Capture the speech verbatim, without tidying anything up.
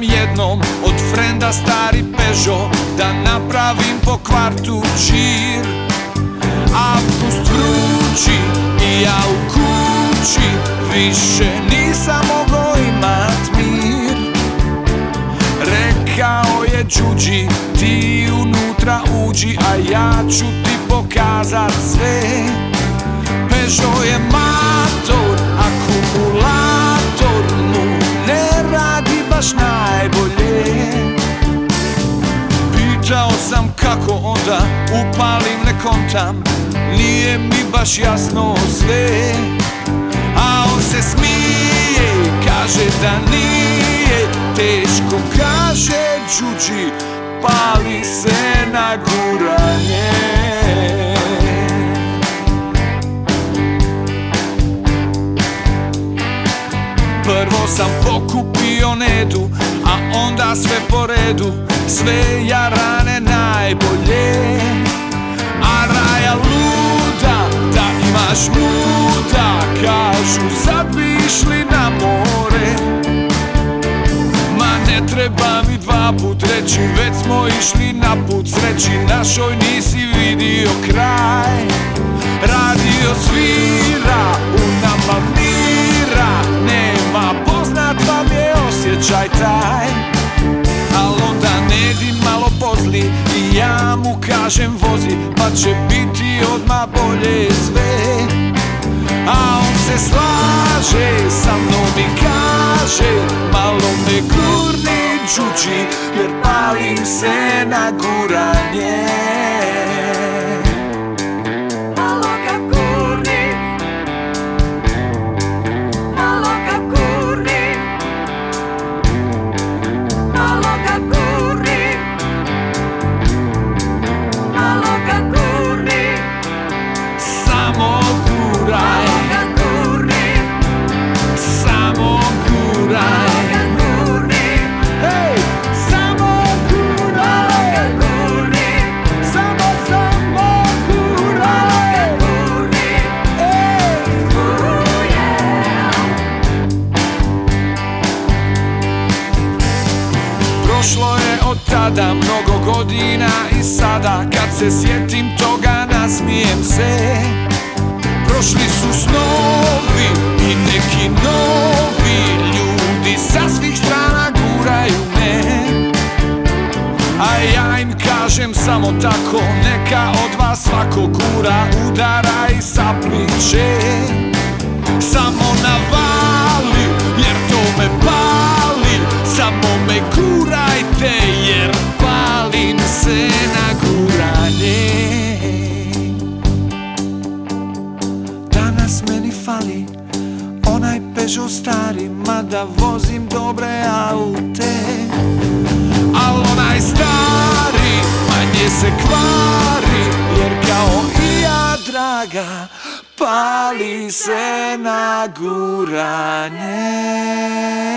jednom od frenda stari Peugeot, da napravim po kvartu čir. Avgust vrući i ja u kući, više nisam mogao imat mir. Rekao je Đuđi, ti unutra uđi, a ja ću ti pokazat sve. Peugeot je mator, akumulator mu ne radi baš najbolje. Pitao sam kako onda upalim, ne kontam, nije mi baš jasno sve. A on se smije, kaže da nije teško, kaže Đuđi, pali se na guranje. Prvo sam pokupio Nedu, a onda sve po redu, sve jarane najbolje. A Raja luda, da imaš muda, kažu sad bi išli na more. Ma ne treba mi dva put reći, već smo išli na put sreći, našoj nisi vidio kraj. Radio svira, u nama mira nema, poznat vam je osjećaj taj. Al onda Nedi malo pozli i ja mu kažem vozi, pa će biti odmah bolje sve. A on se slaže sa mnom i kaže, malo me gurni Đuđi, jer palim se na guranje. Prošlo je od tada mnogo godina i sada kad se sjetim toga nasmijem se. Prošli su snovi i neki novi ljudi, sa svih strana guraju me. A ja im kažem samo tako, neka od vas svako gura, udara i sapliče. Samo navali, jer to me pali, samo me gurajte, jer palim se na guranje. Danas meni fali onaj Peugeot stari, mada vozim dobre aute. Al onaj stari manje se kvari, jer kao i ja draga, pali se na guranje.